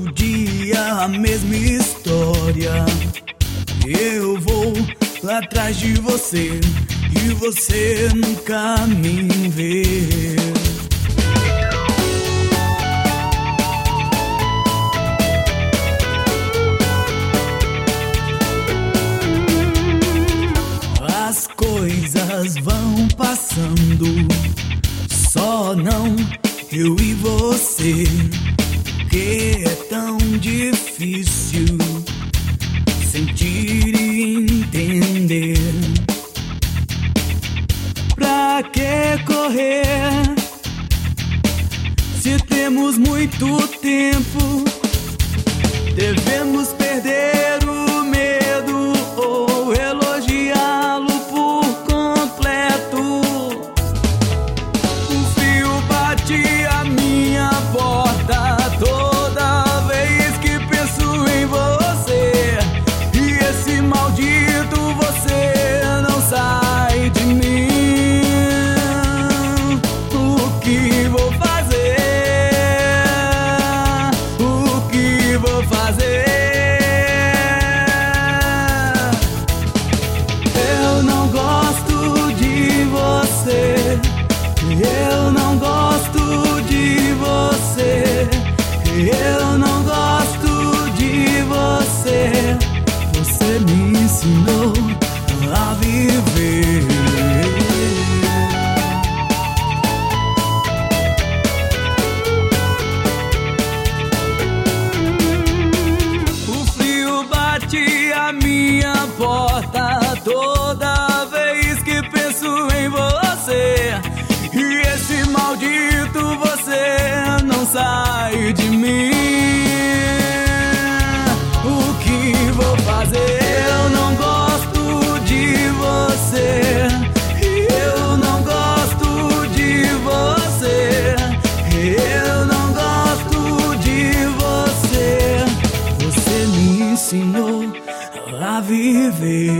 Todo dia a mesma história. Eu vou lá atrás de você e você nunca me vê. As coisas vão passando, só não eu e você, que é tão difícil sentir e entender. Pra que correr se temos muito tempo? Devemos perder o medo ou elogiá-lo por completo. Um frio bate a minha porta toda vez que penso em você, e esse maldito você não sai de mim. O que vou fazer? O que vou fazer? Eu não gosto de você. Eu não gosto de você. Eu não gosto de você. Você me ensinou a viver. O frio bate a minha porta toda vez que penso em você, e esse maldito você não sai de mim. O que vou fazer? Eu não gosto de você. Eu não gosto de você. Eu não gosto de você. Você me ensinou a viver.